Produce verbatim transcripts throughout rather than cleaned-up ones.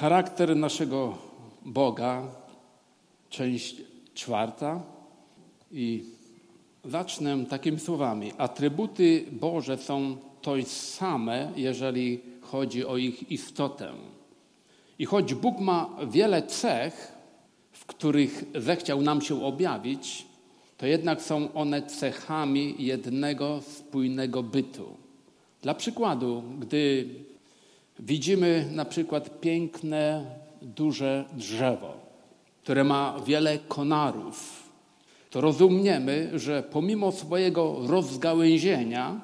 Charakter naszego Boga, część czwarta. I zacznę takimi słowami. Atrybuty Boże są to same, jeżeli chodzi o ich istotę. I choć Bóg ma wiele cech, w których zechciał nam się objawić, to jednak są one cechami jednego spójnego bytu. Dla przykładu, gdy widzimy na przykład piękne, duże drzewo, które ma wiele konarów, to rozumiemy, że pomimo swojego rozgałęzienia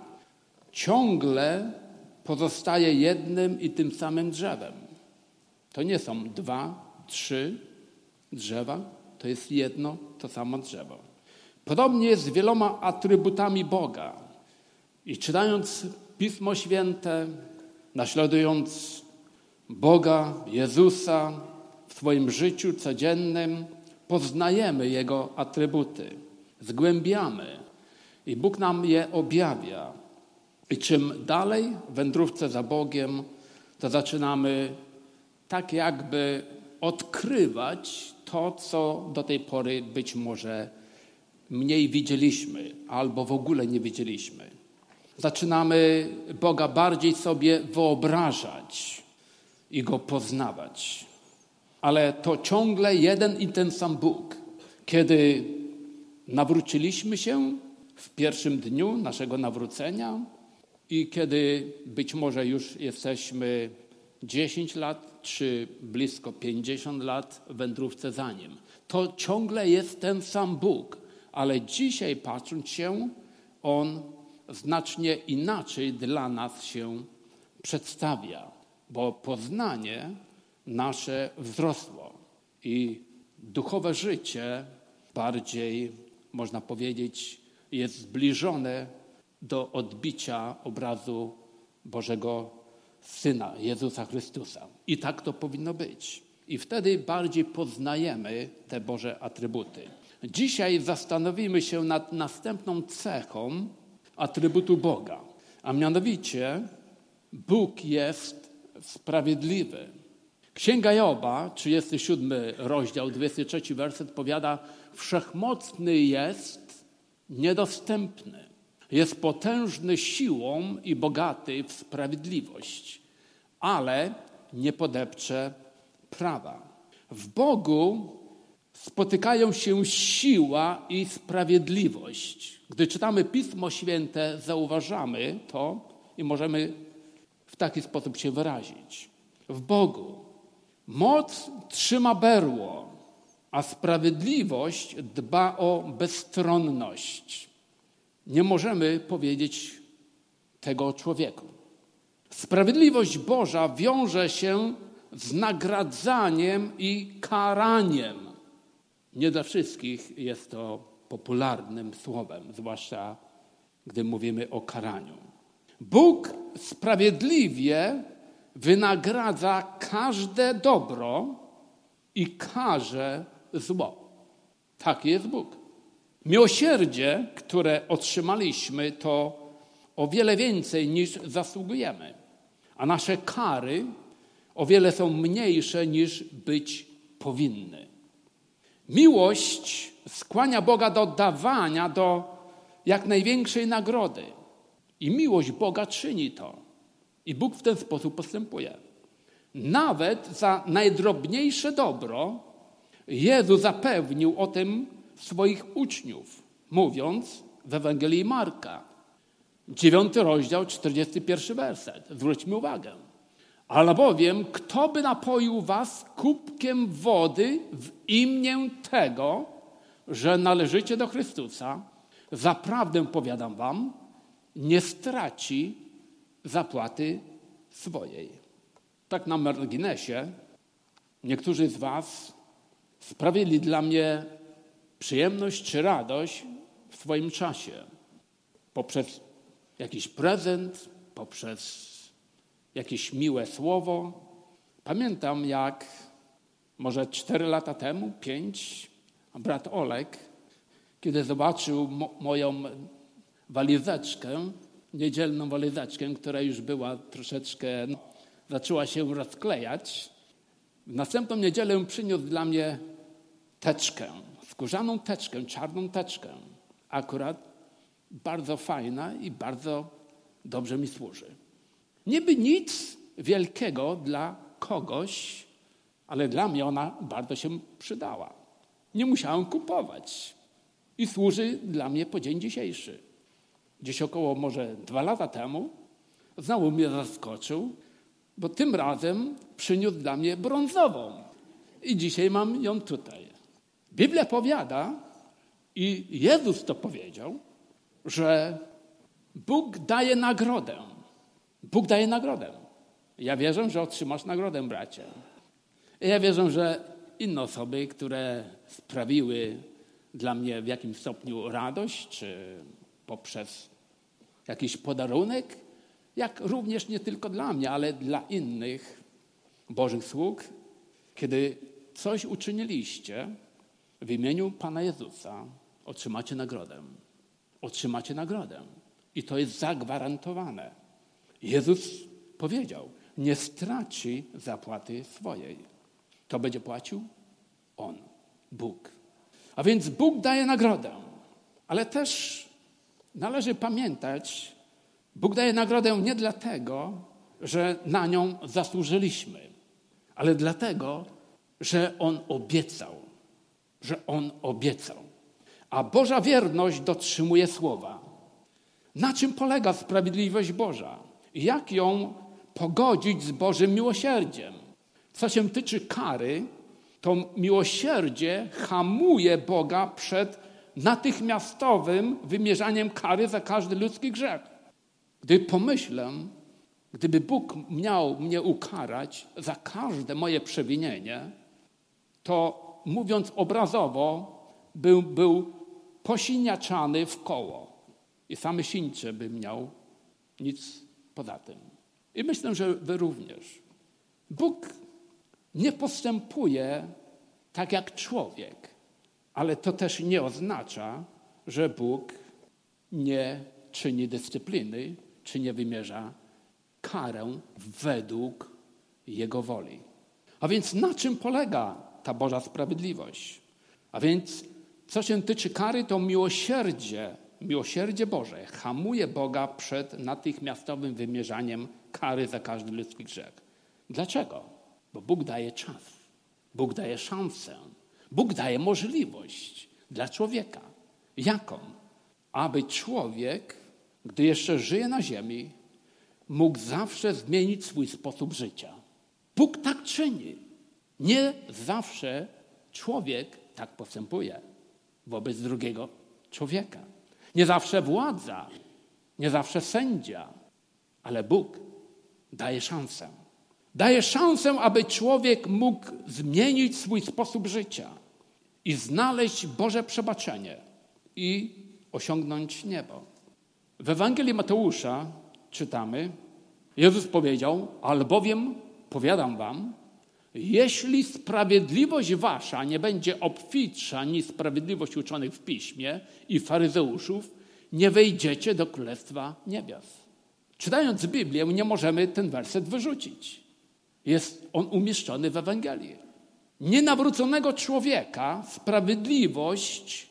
ciągle pozostaje jednym i tym samym drzewem. To nie są dwa, trzy drzewa, to jest jedno, to samo drzewo. Podobnie jest z wieloma atrybutami Boga. I czytając Pismo Święte, naśladując Boga, Jezusa w swoim życiu codziennym, poznajemy Jego atrybuty, zgłębiamy i Bóg nam je objawia. I czym dalej w wędrówce za Bogiem, to zaczynamy tak jakby odkrywać to, co do tej pory być może mniej widzieliśmy albo w ogóle nie widzieliśmy. Zaczynamy Boga bardziej sobie wyobrażać i Go poznawać. Ale to ciągle jeden i ten sam Bóg. Kiedy nawróciliśmy się w pierwszym dniu naszego nawrócenia i kiedy być może już jesteśmy dziesięć lat czy blisko pięćdziesiąt lat w wędrówce za Nim. To ciągle jest ten sam Bóg, ale dzisiaj patrząc się, On znacznie inaczej dla nas się przedstawia, bo poznanie nasze wzrosło i duchowe życie bardziej, można powiedzieć, jest zbliżone do odbicia obrazu Bożego Syna, Jezusa Chrystusa. I tak to powinno być. I wtedy bardziej poznajemy te Boże atrybuty. Dzisiaj zastanowimy się nad następną cechą atrybutu Boga, a mianowicie Bóg jest sprawiedliwy. Księga Joba, trzydziesty siódmy rozdział, dwudziesty trzeci werset powiada: wszechmocny jest, niedostępny. Jest potężny siłą i bogaty w sprawiedliwość, ale nie podepcze prawa. W Bogu spotykają się siła i sprawiedliwość. Gdy czytamy Pismo Święte, zauważamy to i możemy w taki sposób się wyrazić. W Bogu moc trzyma berło, a sprawiedliwość dba o bezstronność. Nie możemy powiedzieć tego o człowieku. Sprawiedliwość Boża wiąże się z nagradzaniem i karaniem. Nie dla wszystkich jest to popularnym słowem, zwłaszcza gdy mówimy o karaniu. Bóg sprawiedliwie wynagradza każde dobro i karze zło. Taki jest Bóg. Miłosierdzie, które otrzymaliśmy, to o wiele więcej niż zasługujemy, a nasze kary o wiele są mniejsze niż być powinny. Miłość skłania Boga do dawania do jak największej nagrody. I miłość Boga czyni to. I Bóg w ten sposób postępuje. Nawet za najdrobniejsze dobro Jezus zapewnił o tym swoich uczniów, mówiąc w Ewangelii Marka, dziewiąty rozdział, czterdziesty pierwszy werset. Zwróćmy uwagę. Albowiem, kto by napoił was kubkiem wody w imię tego, że należycie do Chrystusa, zaprawdę powiadam wam, nie straci zapłaty swojej. Tak na marginesie, niektórzy z was sprawili dla mnie przyjemność czy radość w swoim czasie. Poprzez jakiś prezent, poprzez jakieś miłe słowo. Pamiętam, jak może cztery lata temu, pięć, brat Olek, kiedy zobaczył mo- moją walizeczkę, niedzielną walizeczkę, która już była troszeczkę, no, zaczęła się rozklejać, W następną niedzielę przyniósł dla mnie teczkę, skórzaną teczkę, czarną teczkę. Akurat bardzo fajna i bardzo dobrze mi służy. Niby nic wielkiego dla kogoś, ale dla mnie ona bardzo się przydała. Nie musiałem kupować i służy dla mnie po dzień dzisiejszy. Gdzieś około może dwa lata temu znowu mnie zaskoczył, bo tym razem przyniósł dla mnie brązową i dzisiaj mam ją tutaj. Biblia powiada i Jezus to powiedział, że Bóg daje nagrodę. Bóg daje nagrodę. Ja wierzę, że otrzymasz nagrodę, bracie. Ja wierzę, że inne osoby, które sprawiły dla mnie w jakimś stopniu radość, czy poprzez jakiś podarunek, jak również nie tylko dla mnie, ale dla innych Bożych sług, kiedy coś uczyniliście w imieniu Pana Jezusa, otrzymacie nagrodę. Otrzymacie nagrodę. I to jest zagwarantowane. Jezus powiedział, nie straci zapłaty swojej. Kto będzie płacił? On, Bóg. A więc Bóg daje nagrodę. Ale też należy pamiętać, Bóg daje nagrodę nie dlatego, że na nią zasłużyliśmy, ale dlatego, że On obiecał. Że On obiecał. A Boża wierność dotrzymuje słowa. Na czym polega sprawiedliwość Boża? Jak ją pogodzić z Bożym miłosierdziem? Co się tyczy kary, to miłosierdzie hamuje Boga przed natychmiastowym wymierzaniem kary za każdy ludzki grzech. Gdy pomyślę, gdyby Bóg miał mnie ukarać za każde moje przewinienie, to mówiąc obrazowo, był, był posiniaczany w koło. I same sińcze bym miał, nic poza tym. I myślę, że wy również. Bóg nie postępuje tak jak człowiek, ale to też nie oznacza, że Bóg nie czyni dyscypliny, czy nie wymierza karę według Jego woli. A więc na czym polega ta Boża sprawiedliwość? A więc co się tyczy kary, to miłosierdzie, miłosierdzie Boże hamuje Boga przed natychmiastowym wymierzaniem kary za każdy ludzki grzech. Dlaczego? Bo Bóg daje czas. Bóg daje szansę. Bóg daje możliwość dla człowieka. Jaką? Aby człowiek, gdy jeszcze żyje na ziemi, mógł zawsze zmienić swój sposób życia. Bóg tak czyni. Nie zawsze człowiek tak postępuje wobec drugiego człowieka. Nie zawsze władza, nie zawsze sędzia, ale Bóg daje szansę. Daje szansę, aby człowiek mógł zmienić swój sposób życia i znaleźć Boże przebaczenie i osiągnąć niebo. W Ewangelii Mateusza czytamy, Jezus powiedział, albowiem powiadam wam, jeśli sprawiedliwość wasza nie będzie obfitsza niż sprawiedliwość uczonych w piśmie i faryzeuszów, nie wejdziecie do Królestwa Niebios. Czytając Biblię, nie możemy ten werset wyrzucić. Jest on umieszczony w Ewangelii. Nienawróconego człowieka sprawiedliwość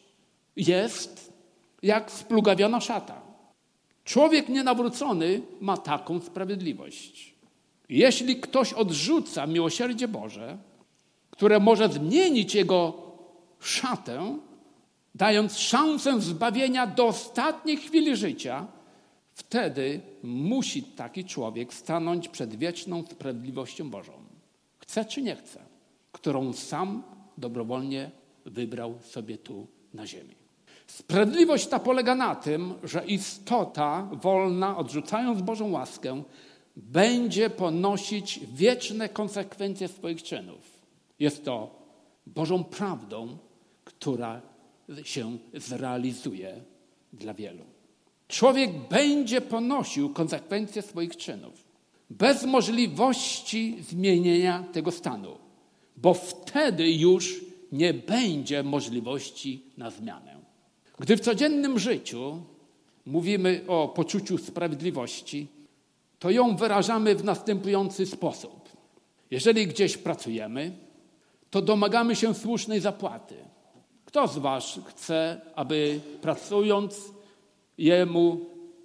jest jak splugawiona szata. Człowiek nienawrócony ma taką sprawiedliwość. Jeśli ktoś odrzuca miłosierdzie Boże, które może zmienić jego szatę, dając szansę zbawienia do ostatniej chwili życia, wtedy musi taki człowiek stanąć przed wieczną sprawiedliwością Bożą. Chce czy nie chce, którą sam dobrowolnie wybrał sobie tu na ziemi. Sprawiedliwość ta polega na tym, że istota wolna, odrzucając Bożą łaskę, będzie ponosić wieczne konsekwencje swoich czynów. Jest to Bożą prawdą, która się zrealizuje dla wielu. Człowiek będzie ponosił konsekwencje swoich czynów bez możliwości zmienienia tego stanu, bo wtedy już nie będzie możliwości na zmianę. Gdy w codziennym życiu mówimy o poczuciu sprawiedliwości, to ją wyrażamy w następujący sposób. Jeżeli gdzieś pracujemy, to domagamy się słusznej zapłaty. Kto z was chce, aby pracując jemu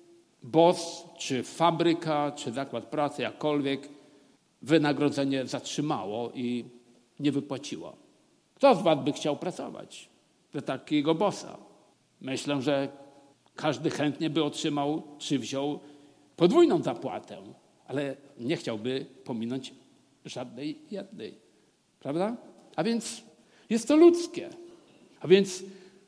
boss, czy fabryka, czy zakład pracy, jakkolwiek, wynagrodzenie zatrzymało i nie wypłaciło? Kto z was by chciał pracować dla takiego bossa? Myślę, że każdy chętnie by otrzymał, czy wziął podwójną zapłatę, ale nie chciałby pominąć żadnej jednej. Prawda? A więc jest to ludzkie. A więc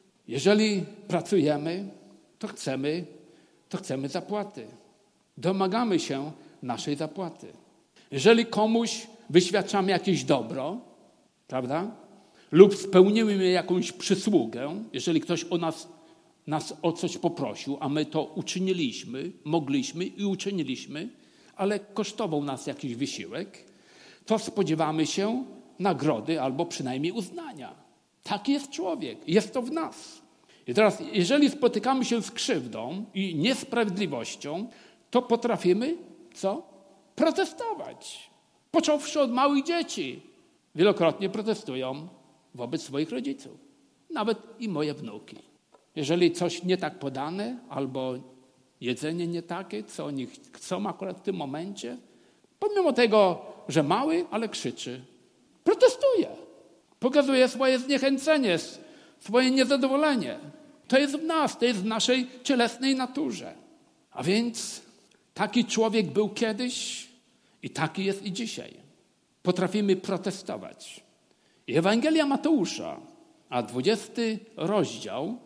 jeżeli pracujemy, to chcemy, to chcemy zapłaty. Domagamy się naszej zapłaty. Jeżeli komuś wyświadczamy jakieś dobro, prawda? Lub spełnimy jakąś przysługę, jeżeli ktoś o nas, nas o coś poprosił, a my to uczyniliśmy, mogliśmy i uczyniliśmy, ale kosztował nas jakiś wysiłek, to spodziewamy się nagrody albo przynajmniej uznania. Taki jest człowiek. Jest to w nas. I teraz, jeżeli spotykamy się z krzywdą i niesprawiedliwością, to potrafimy co? Protestować. Począwszy od małych dzieci. Wielokrotnie protestują wobec swoich rodziców. Nawet i moje wnuki. Jeżeli coś nie tak podane, albo jedzenie nie takie, co oni chcą akurat w tym momencie, pomimo tego, że mały, ale krzyczy. Protestuje. Pokazuje swoje zniechęcenie, swoje niezadowolenie. To jest w nas, to jest w naszej cielesnej naturze. A więc taki człowiek był kiedyś i taki jest i dzisiaj. Potrafimy protestować. I Ewangelia Mateusza, a dwudziesty rozdział,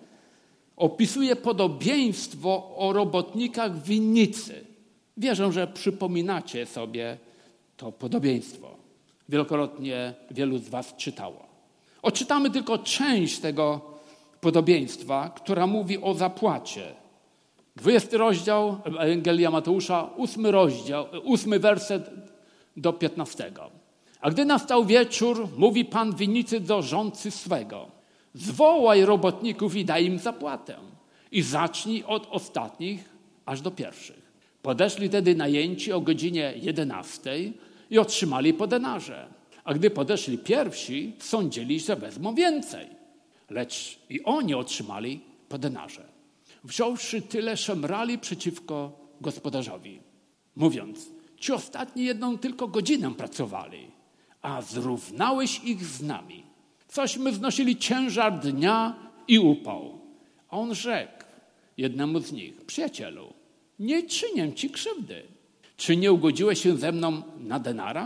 opisuje podobieństwo o robotnikach w winnicy. Wierzę, że przypominacie sobie to podobieństwo. Wielokrotnie wielu z was czytało. Odczytamy tylko część tego podobieństwa, która mówi o zapłacie. dwudziesty rozdział Ewangelia Mateusza, ósmy rozdział, ósmy werset do piętnastego. A gdy nastał wieczór, mówi pan winnicy do rządcy swego: zwołaj robotników i daj im zapłatę i zacznij od ostatnich aż do pierwszych. Podeszli tedy najęci o godzinie jedenastej i otrzymali po denarze. A gdy podeszli pierwsi, sądzili, że wezmą więcej. Lecz i oni otrzymali po denarze. Wziąwszy tyle, szemrali przeciwko gospodarzowi, mówiąc: ci ostatni jedną tylko godzinę pracowali, a zrównałeś ich z nami. Cośmy znosili ciężar dnia i upał. A on rzekł jednemu z nich: przyjacielu, nie czynię ci krzywdy. Czy nie ugodziłeś się ze mną na denara?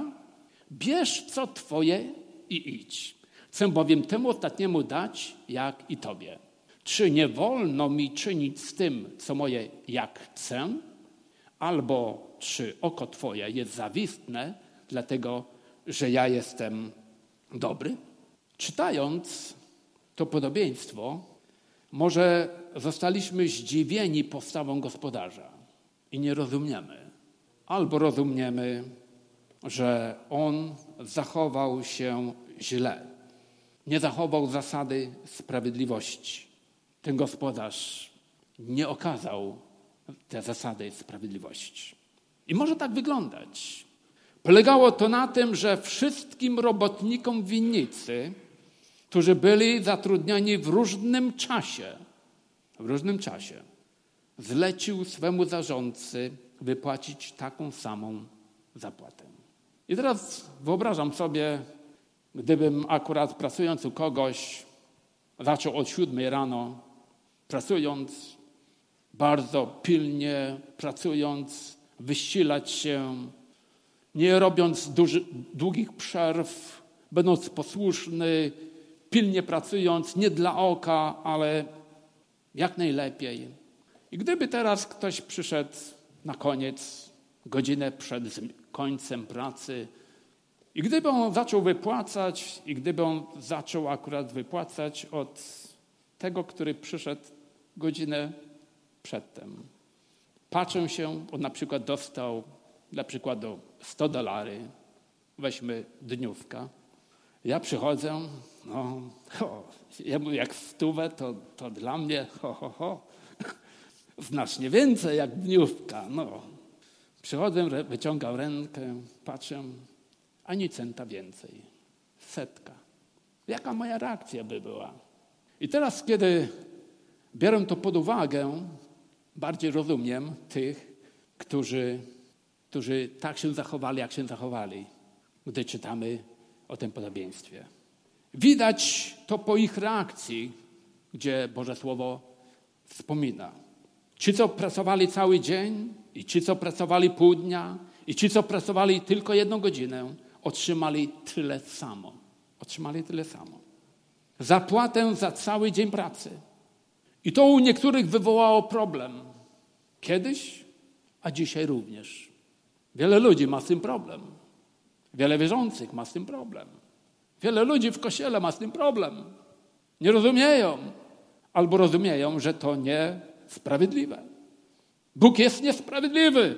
Bierz co twoje i idź. Chcę bowiem temu ostatniemu dać, jak i tobie. Czy nie wolno mi czynić z tym, co moje, jak chcę? Albo czy oko twoje jest zawistne, dlatego że ja jestem dobry? Czytając to podobieństwo, może zostaliśmy zdziwieni postawą gospodarza i nie rozumiemy. Albo rozumiemy, że on zachował się źle. Nie zachował zasady sprawiedliwości. Ten gospodarz nie okazał tej zasady sprawiedliwości. I może tak wyglądać. Polegało to na tym, że wszystkim robotnikom winnicy, którzy byli zatrudniani w różnym czasie, w różnym czasie, zlecił swemu zarządcy wypłacić taką samą zapłatę. I teraz wyobrażam sobie, gdybym akurat pracując u kogoś zaczął od siódmej rano, pracując bardzo pilnie, pracując, wysilać się, nie robiąc duży, długich przerw, będąc posłuszny, pilnie pracując, nie dla oka, ale jak najlepiej. I gdyby teraz ktoś przyszedł na koniec, godzinę przed końcem pracy, i gdyby on zaczął wypłacać, i gdyby on zaczął akurat wypłacać od tego, który przyszedł godzinę przedtem. Patrzę się, on na przykład dostał, dla przykładu, sto dolarów, weźmy dniówka. Ja przychodzę, no, ho, ja mówię, jak stówę, to, to dla mnie, ho, ho, ho, znacznie więcej jak dniówka, no. Przychodzę, wyciągam rękę, patrzę, ani centa więcej. Setka. Jaka moja reakcja by była? I teraz, kiedy biorę to pod uwagę, bardziej rozumiem tych, którzy, którzy tak się zachowali, jak się zachowali, gdy czytamy o tym podobieństwie. Widać to po ich reakcji, gdzie Boże Słowo wspomina. Ci, co pracowali cały dzień i ci, co pracowali pół dnia i ci, co pracowali tylko jedną godzinę, otrzymali tyle samo. Otrzymali tyle samo. Zapłatę za cały dzień pracy. I to u niektórych wywołało problem. Kiedyś, a dzisiaj również. Wiele ludzi ma z tym problem. Wiele wierzących ma z tym problem. Wiele ludzi w kościele ma z tym problem. Nie rozumieją. Albo rozumieją, że to niesprawiedliwe. Bóg jest niesprawiedliwy.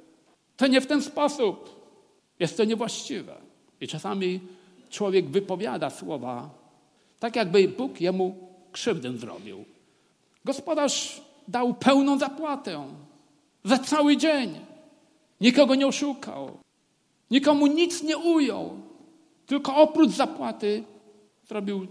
To nie w ten sposób. Jest to niewłaściwe. I czasami człowiek wypowiada słowa, tak jakby Bóg jemu krzywdę zrobił. Gospodarz dał pełną zapłatę za cały dzień. Nikogo nie oszukał. Nikomu nic nie ujął. Tylko oprócz zapłaty zrobił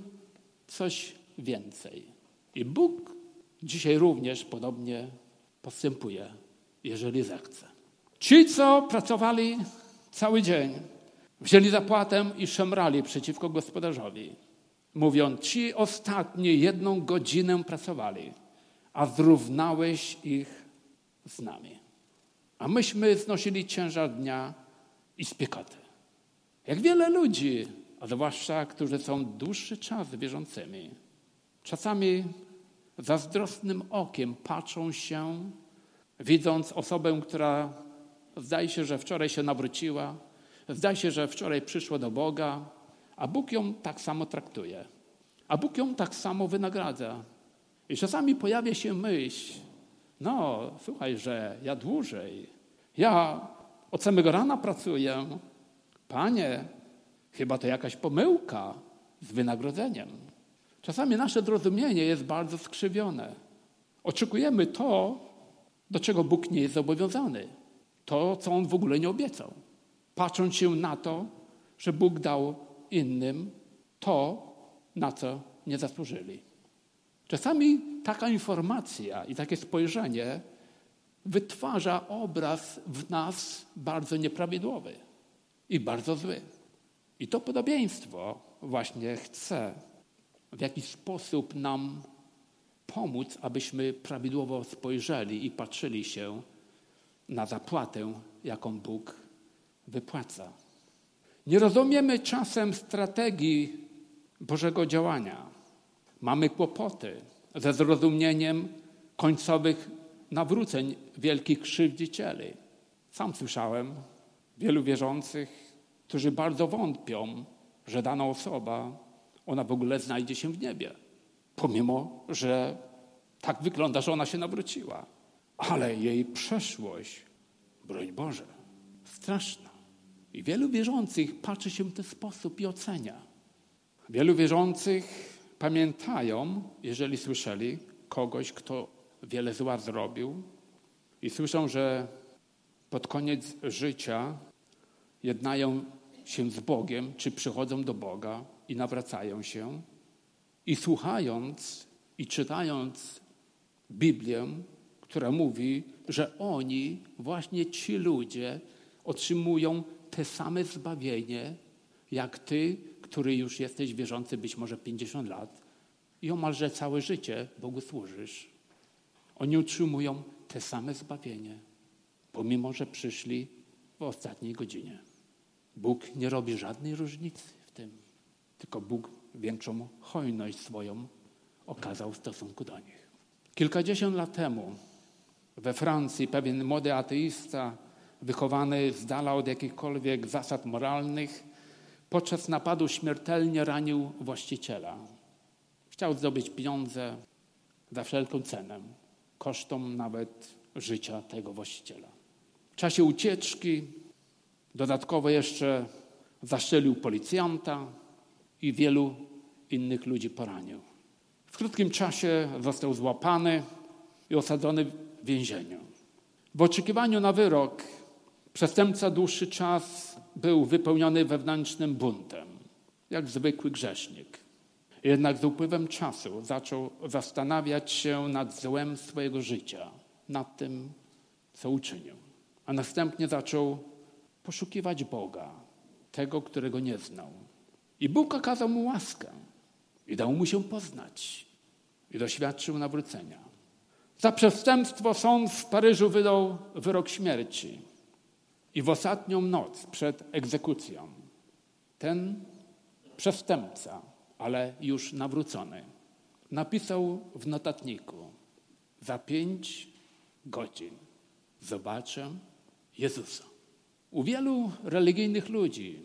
coś więcej. I Bóg dzisiaj również podobnie postępuje, jeżeli zechce. Ci, co pracowali cały dzień, wzięli zapłatę i szemrali przeciwko gospodarzowi, mówiąc, ci ostatni jedną godzinę pracowali, a zrównałeś ich z nami. A myśmy znosili ciężar dnia i spiekoty. Jak wiele ludzi, a zwłaszcza, którzy są dłuższy czas wierzącymi, czasami zazdrosnym okiem patrzą się, widząc osobę, która zdaje się, że wczoraj się nawróciła, zdaje się, że wczoraj przyszła do Boga, a Bóg ją tak samo traktuje. A Bóg ją tak samo wynagradza. I czasami pojawia się myśl, no słuchaj, że ja dłużej, ja od samego rana pracuję. Panie, chyba to jakaś pomyłka z wynagrodzeniem. Czasami nasze zrozumienie jest bardzo skrzywione. Oczekujemy to, do czego Bóg nie jest zobowiązany. To, co On w ogóle nie obiecał. Patrząc się na to, że Bóg dał innym to, na co nie zasłużyli. Czasami taka informacja i takie spojrzenie wytwarza obraz w nas bardzo nieprawidłowy i bardzo zły. I to podobieństwo właśnie chce w jakiś sposób nam pomóc, abyśmy prawidłowo spojrzeli i patrzyli się na zapłatę, jaką Bóg wypłaca. Nie rozumiemy czasem strategii Bożego działania. Mamy kłopoty ze zrozumieniem końcowych nawróceń wielkich krzywdzicieli. Sam słyszałem wielu wierzących, którzy bardzo wątpią, że dana osoba, ona w ogóle znajdzie się w niebie. Pomimo, że tak wygląda, że ona się nawróciła. Ale jej przeszłość, broń Boże, straszna. I wielu wierzących patrzy się w ten sposób i ocenia. Wielu wierzących pamiętają, jeżeli słyszeli kogoś, kto wiele zła zrobił i słyszą, że pod koniec życia jednają się z Bogiem, czy przychodzą do Boga i nawracają się. I słuchając i czytając Biblię, która mówi, że oni, właśnie ci ludzie, otrzymują te same zbawienie, jak ty, który już jesteś wierzący być może pięćdziesiąt lat i omalże całe życie Bogu służysz. Oni otrzymują te same zbawienie, pomimo że przyszli w ostatniej godzinie. Bóg nie robi żadnej różnicy w tym, tylko Bóg większą hojność swoją okazał w stosunku do nich. Kilkadziesiąt lat temu we Francji pewien młody ateista, wychowany z dala od jakichkolwiek zasad moralnych, podczas napadu śmiertelnie ranił właściciela. Chciał zdobyć pieniądze za wszelką cenę, kosztem nawet życia tego właściciela. W czasie ucieczki dodatkowo jeszcze zastrzelił policjanta i wielu innych ludzi poranił. W krótkim czasie został złapany i osadzony w więzieniu. W oczekiwaniu na wyrok Przestępca dłuższy czas był wypełniony wewnętrznym buntem, jak zwykły grzesznik. Jednak z upływem czasu zaczął zastanawiać się nad złem swojego życia, nad tym, co uczynił. A następnie zaczął poszukiwać Boga, tego, którego nie znał. I Bóg okazał mu łaskę i dał mu się poznać i doświadczył nawrócenia. Za przestępstwo sąd w Paryżu wydał wyrok śmierci. I w ostatnią noc przed egzekucją ten przestępca, ale już nawrócony, napisał w notatniku: za pięć godzin zobaczę Jezusa. U wielu religijnych ludzi,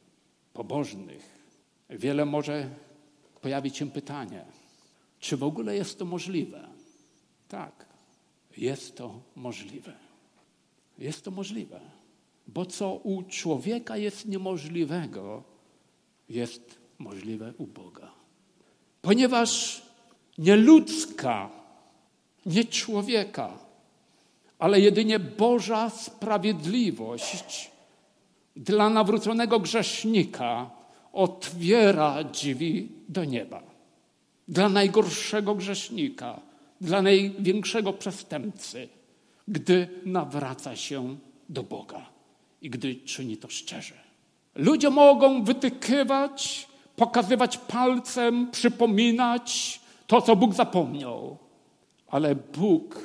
pobożnych, wiele może pojawić się pytanie, czy w ogóle jest to możliwe? Tak, jest to możliwe. Jest to możliwe. Bo co u człowieka jest niemożliwego, jest możliwe u Boga. Ponieważ nie ludzka, nie człowieka, ale jedynie Boża sprawiedliwość dla nawróconego grzesznika otwiera drzwi do nieba. Dla najgorszego grzesznika, dla największego przestępcy, gdy nawraca się do Boga i gdy czyni to szczerze. Ludzie mogą wytykywać, pokazywać palcem, przypominać to, co Bóg zapomniał. Ale Bóg,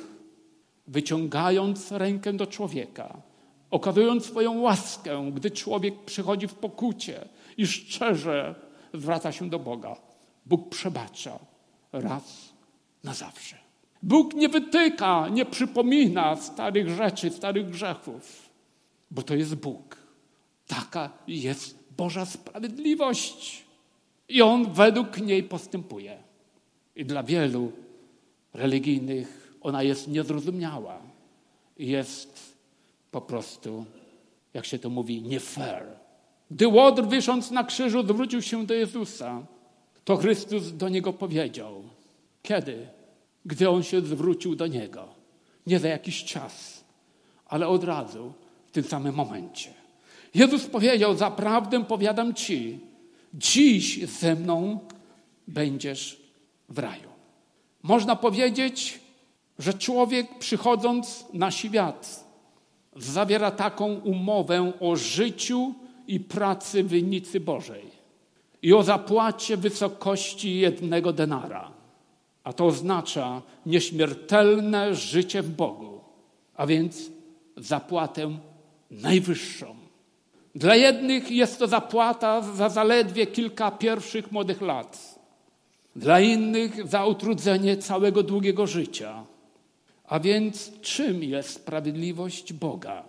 wyciągając rękę do człowieka, okazując swoją łaskę, gdy człowiek przychodzi w pokucie i szczerze zwraca się do Boga, Bóg przebacza raz na zawsze. Bóg nie wytyka, nie przypomina starych rzeczy, starych grzechów, bo to jest Bóg. Taka jest Boża sprawiedliwość i On według niej postępuje. I dla wielu religijnych ona jest niezrozumiała i jest po prostu, jak się to mówi, nie fair. Gdy Łotr, wisząc na krzyżu, zwrócił się do Jezusa, to Chrystus do niego powiedział. Kiedy? Gdy on się zwrócił do niego. Nie za jakiś czas, ale od razu, w tym samym momencie. Jezus powiedział, zaprawdę powiadam ci, dziś ze mną będziesz w raju. Można powiedzieć, że człowiek przychodząc na świat zawiera taką umowę o życiu i pracy winnicy Bożej i o zapłacie wysokości jednego denara. A to oznacza nieśmiertelne życie w Bogu, a więc zapłatę najwyższą. Dla jednych jest to zapłata za zaledwie kilka pierwszych młodych lat. Dla innych za utrudzenie całego długiego życia. A więc czym jest sprawiedliwość Boga?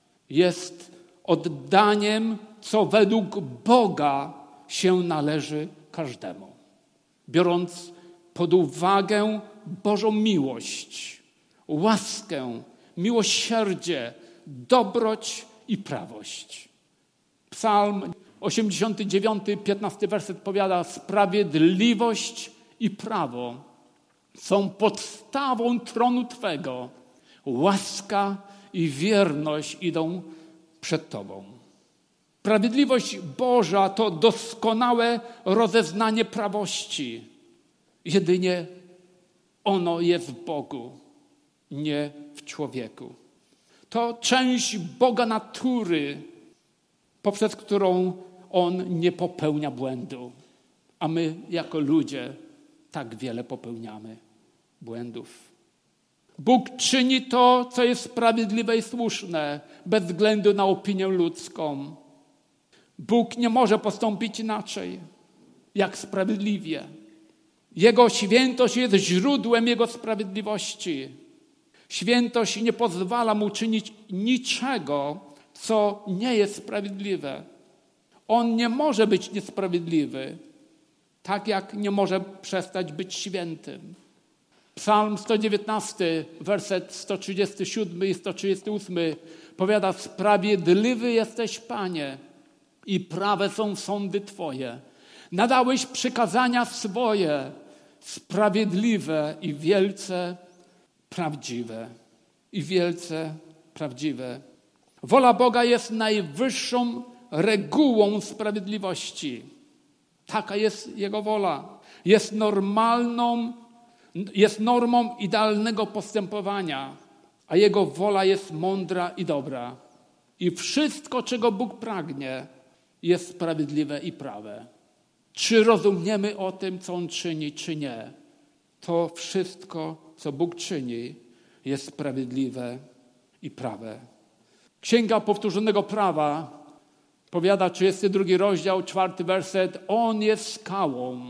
Jest oddaniem, co według Boga się należy każdemu. Biorąc pod uwagę Bożą miłość, łaskę, miłosierdzie, dobroć i prawość. Psalm osiemdziesiąty dziewiąty, piętnasty werset powiada, sprawiedliwość i prawo są podstawą tronu Twego. Łaska i wierność idą przed Tobą. Sprawiedliwość Boża to doskonałe rozeznanie prawości. Jedynie ono jest w Bogu, nie w człowieku. To część Boga natury, poprzez którą On nie popełnia błędu. A my jako ludzie tak wiele popełniamy błędów. Bóg czyni to, co jest sprawiedliwe i słuszne, bez względu na opinię ludzką. Bóg nie może postąpić inaczej, jak sprawiedliwie. Jego świętość jest źródłem Jego sprawiedliwości. Świętość nie pozwala Mu czynić niczego, co nie jest sprawiedliwe. On nie może być niesprawiedliwy, tak jak nie może przestać być świętym. Psalm sto dziewiętnasty, werset sto trzydziesty siódmy i sto trzydziesty ósmy powiada, sprawiedliwy jesteś, Panie, i prawe są sądy Twoje. Nadałeś przykazania swoje, sprawiedliwe i wielce prawdziwe. I wielce prawdziwe. Wola Boga jest najwyższą regułą sprawiedliwości. Taka jest Jego wola. Jest normalną, jest normą idealnego postępowania, a Jego wola jest mądra i dobra. I wszystko, czego Bóg pragnie, jest sprawiedliwe i prawe. Czy rozumiemy o tym, co On czyni, czy nie? To wszystko, co Bóg czyni, jest sprawiedliwe i prawe. Księga Powtórzonego Prawa powiada, trzydziesty drugi rozdział, czwarty werset. On jest skałą,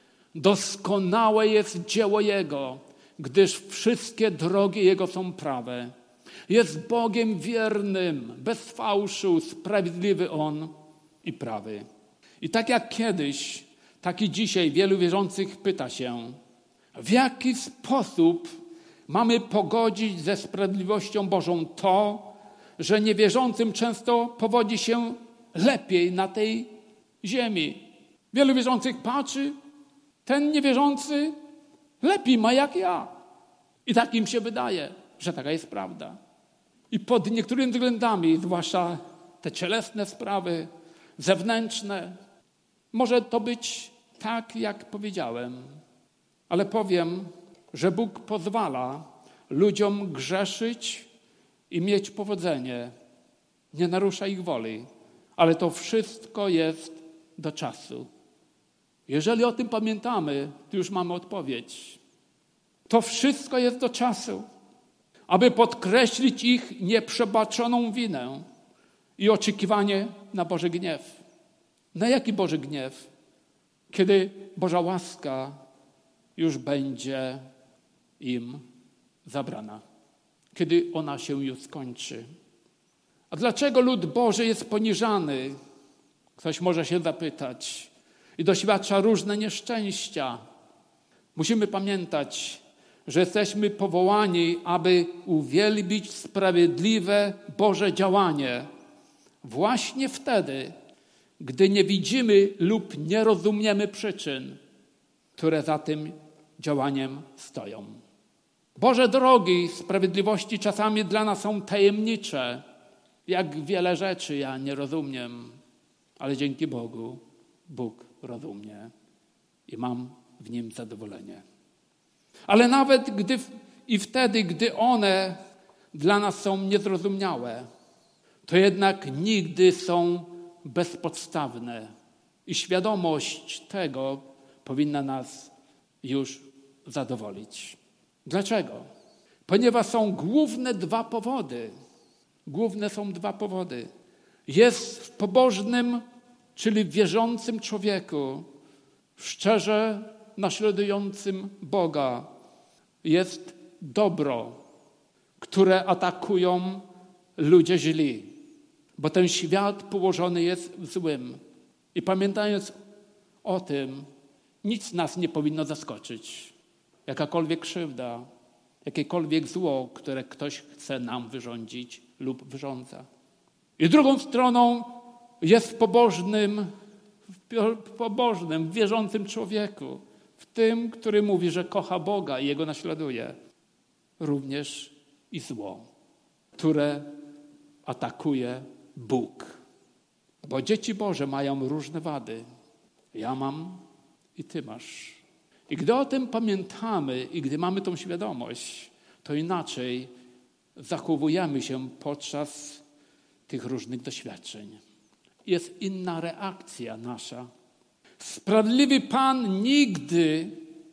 doskonałe jest dzieło Jego, gdyż wszystkie drogi Jego są prawe. Jest Bogiem wiernym, bez fałszu, sprawiedliwy On i prawy. I tak jak kiedyś, tak i dzisiaj wielu wierzących pyta się, w jaki sposób mamy pogodzić ze sprawiedliwością Bożą to, że niewierzącym często powodzi się lepiej na tej ziemi. Wielu wierzących patrzy, ten niewierzący lepiej ma jak ja. I tak im się wydaje, że taka jest prawda. I pod niektórymi względami, zwłaszcza te cielesne sprawy, zewnętrzne, może to być tak, jak powiedziałem. Ale powiem, że Bóg pozwala ludziom grzeszyć i mieć powodzenie. Nie narusza ich woli. Ale to wszystko jest do czasu. Jeżeli o tym pamiętamy, to już mamy odpowiedź. To wszystko jest do czasu, aby podkreślić ich nieprzebaczoną winę i oczekiwanie na Boży gniew. Na jaki Boży gniew? Kiedy Boża łaska już będzie im zabrana. Kiedy ona się już skończy. A dlaczego lud Boży jest poniżany? Ktoś może się zapytać. I doświadcza różne nieszczęścia. Musimy pamiętać, że jesteśmy powołani, aby uwielbić sprawiedliwe Boże działanie. Właśnie wtedy, gdy nie widzimy lub nie rozumiemy przyczyn, które za tym działaniem stoją. Boże drogi sprawiedliwości czasami dla nas są tajemnicze. Jak wiele rzeczy ja nie rozumiem, ale dzięki Bogu Bóg rozumie i mam w Nim zadowolenie. Ale nawet gdy i wtedy, gdy one dla nas są niezrozumiałe, to jednak nigdy są bezpodstawne i świadomość tego powinna nas już zadowolić. Dlaczego? Ponieważ są główne dwa powody. Główne są dwa powody. Jest w pobożnym, czyli wierzącym człowieku, szczerze naśladującym Boga, jest dobro, które atakują ludzie źli. Bo ten świat położony jest w złym. I pamiętając o tym, nic nas nie powinno zaskoczyć. Jakakolwiek krzywda, jakiekolwiek zło, które ktoś chce nam wyrządzić lub wyrządza. I drugą stroną jest w pobożnym, w pobożnym, wierzącym człowieku. W tym, który mówi, że kocha Boga i Jego naśladuje. Również i zło, które atakuje Bóg. Bo dzieci Boże mają różne wady. Ja mam i Ty masz. I gdy o tym pamiętamy i gdy mamy tą świadomość, to inaczej zachowujemy się podczas tych różnych doświadczeń. Jest inna reakcja nasza. Sprawiedliwy Pan nigdy,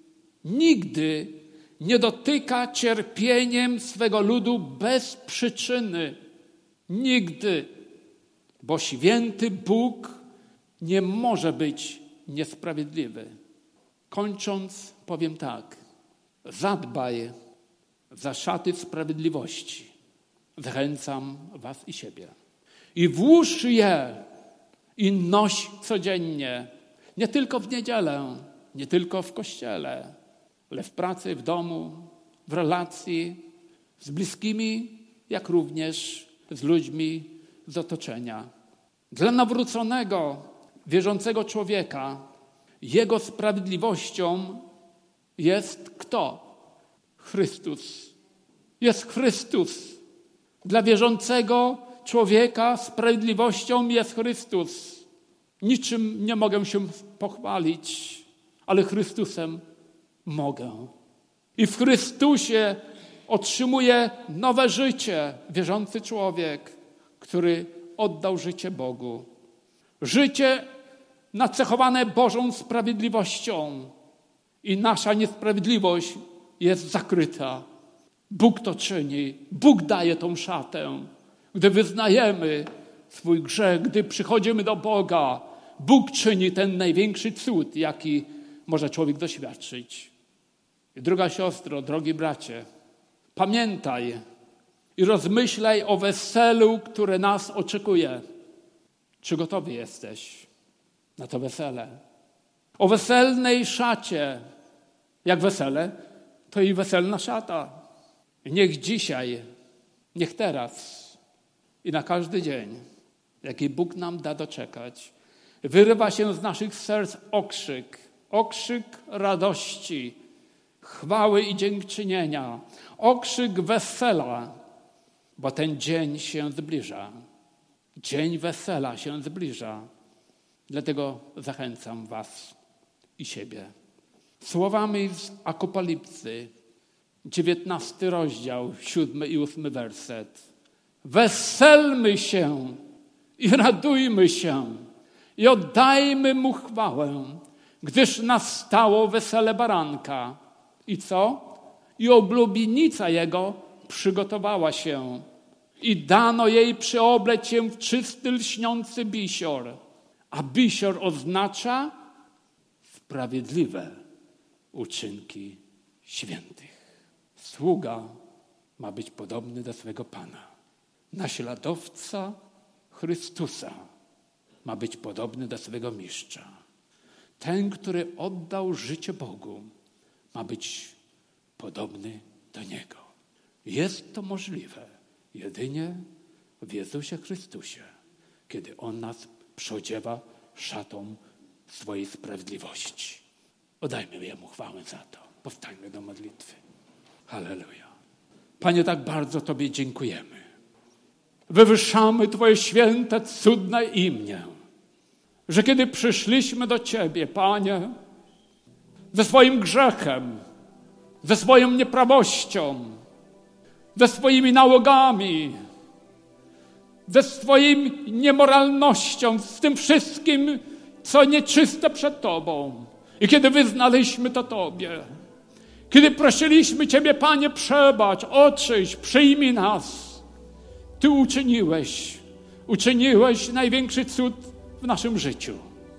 nigdy nie dotyka cierpieniem swego ludu bez przyczyny. Nigdy. Bo święty Bóg nie może być niesprawiedliwy. Kończąc, powiem tak. Zadbaj za szaty sprawiedliwości. Zachęcam was i siebie. I włóż je i noś codziennie. Nie tylko w niedzielę, nie tylko w kościele, ale w pracy, w domu, w relacji z bliskimi, jak również z ludźmi z otoczenia. Dla nawróconego, wierzącego człowieka jego sprawiedliwością jest kto? Chrystus. Jest Chrystus. Dla wierzącego człowieka sprawiedliwością jest Chrystus. Niczym nie mogę się pochwalić, ale Chrystusem mogę. I w Chrystusie otrzymuje nowe życie wierzący człowiek, który oddał życie Bogu. Życie nacechowane Bożą sprawiedliwością i nasza niesprawiedliwość jest zakryta. Bóg to czyni. Bóg daje tą szatę. Gdy wyznajemy swój grzech, gdy przychodzimy do Boga, Bóg czyni ten największy cud, jaki może człowiek doświadczyć. I druga siostro, drogi bracie, pamiętaj i rozmyślaj o weselu, które nas oczekuje. Czy gotowy jesteś na to wesele? O weselnej szacie. Jak wesele, to i weselna szata. Niech dzisiaj, niech teraz i na każdy dzień, jaki Bóg nam da doczekać, wyrywa się z naszych serc okrzyk, okrzyk radości, chwały i dziękczynienia, okrzyk wesela, bo ten dzień się zbliża. Dzień wesela się zbliża. Dlatego zachęcam was i siebie. Słowami z Apokalipsy, dziewiętnasty rozdział, siódmy i ósmy werset. Weselmy się i radujmy się i oddajmy Mu chwałę, gdyż nastało wesele baranka. I co? I oblubienica Jego przygotowała się i dano jej przyobleć się w czysty, lśniący bisior. A bisior oznacza sprawiedliwe uczynki świętych. Sługa ma być podobny do swego Pana. Naśladowca Chrystusa ma być podobny do swego mistrza. Ten, który oddał życie Bogu, ma być podobny do Niego. Jest to możliwe jedynie w Jezusie Chrystusie, kiedy On nas przyodziewa szatą swojej sprawiedliwości. Oddajmy Jemu chwałę za to. Powstańmy do modlitwy. Halleluja. Panie, tak bardzo Tobie dziękujemy. Wywyższamy Twoje święte, cudne imię, że kiedy przyszliśmy do Ciebie, Panie, ze swoim grzechem, ze swoją nieprawością, ze swoimi nałogami, ze swoją niemoralnością, z tym wszystkim, co nieczyste przed Tobą. I kiedy wyznaliśmy to Tobie, kiedy prosiliśmy Ciebie, Panie, przebacz, oczyść, przyjmij nas, Ty uczyniłeś, uczyniłeś największy cud w naszym życiu.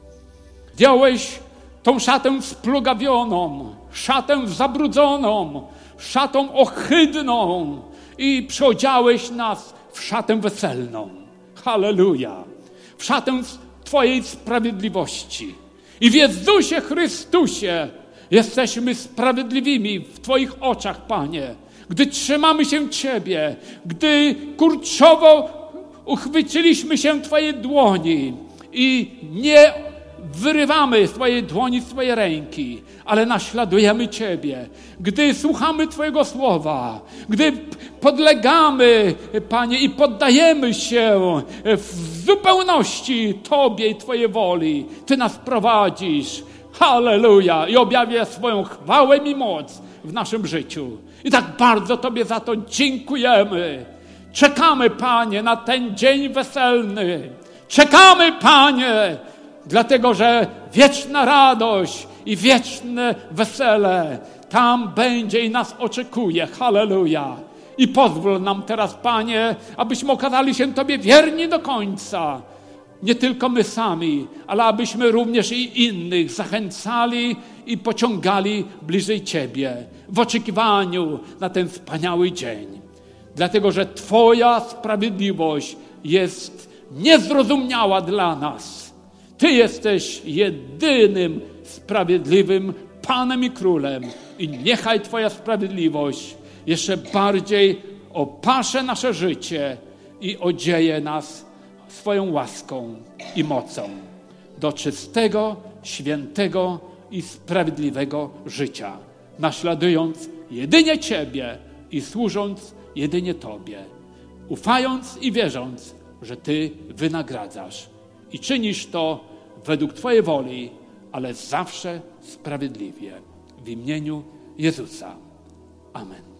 Zdjąłeś tą szatę splugawioną, szatę zabrudzoną, szatą ohydną i przyodziałeś nas w szatę weselną. Halleluja! W szatę Twojej sprawiedliwości. I w Jezusie Chrystusie jesteśmy sprawiedliwymi w Twoich oczach, Panie. Gdy trzymamy się Ciebie, gdy kurczowo uchwyciliśmy się Twojej dłoni i nie wyrywamy swojej dłoni z Twojej ręki, ale naśladujemy Ciebie. Gdy słuchamy Twojego słowa, gdy podlegamy, Panie, i poddajemy się w zupełności Tobie i Twojej woli, Ty nas prowadzisz. Halleluja! I objawiasz swoją chwałę i moc w naszym życiu. I tak bardzo Tobie za to dziękujemy. Czekamy, Panie, na ten dzień weselny. Czekamy, Panie, dlatego że wieczna radość i wieczne wesele tam będzie i nas oczekuje. Halleluja! I pozwól nam teraz, Panie, abyśmy okazali się Tobie wierni do końca. Nie tylko my sami, ale abyśmy również i innych zachęcali i pociągali bliżej Ciebie w oczekiwaniu na ten wspaniały dzień. Dlatego, że Twoja sprawiedliwość jest niezrozumiała dla nas. Ty jesteś jedynym sprawiedliwym Panem i Królem. I niechaj Twoja sprawiedliwość jeszcze bardziej opasze nasze życie i odzieje nas swoją łaską i mocą do czystego, świętego i sprawiedliwego życia, naśladując jedynie Ciebie i służąc jedynie Tobie. ufając i wierząc, że Ty wynagradzasz i czynisz to według Twojej woli, ale zawsze sprawiedliwie. W imieniu Jezusa. Amen.